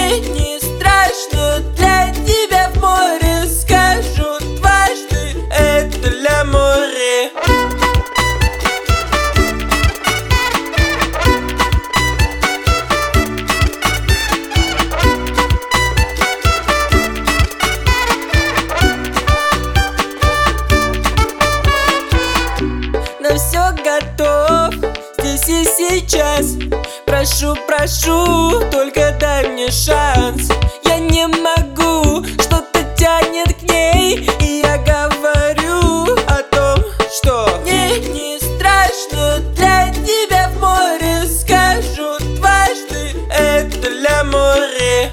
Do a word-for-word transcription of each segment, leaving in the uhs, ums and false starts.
Мне не страшно для тебя в море. Скажу дважды, это для моря. На все готов здесь и сейчас. Прошу, прошу, только дай мне шанс. Я не могу, что-то тянет к ней, и я говорю о том, что мне не страшно для тебя в море. Скажу дважды, это для моря.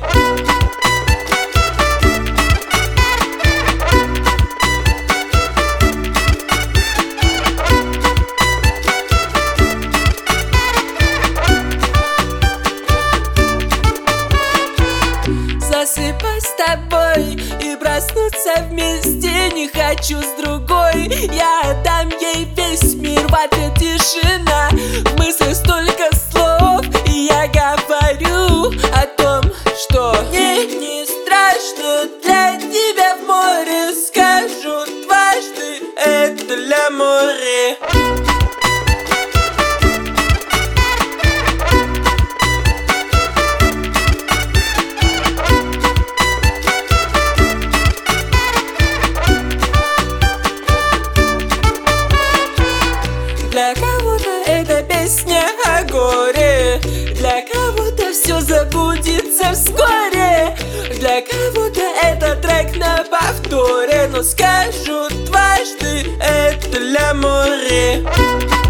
Засыпать с тобой и проснуться вместе. Не хочу с другой, я отдам ей весь мир. В ответ тишина, в мыслях столько слов, и я говорю о том, что мне не страшно для тебя в море. Скажу дважды, это для моря. Для кого-то эта песня о горе, для кого-то все забудется вскоре, для кого-то это трек на повторе. Но скажу дважды, это для моря.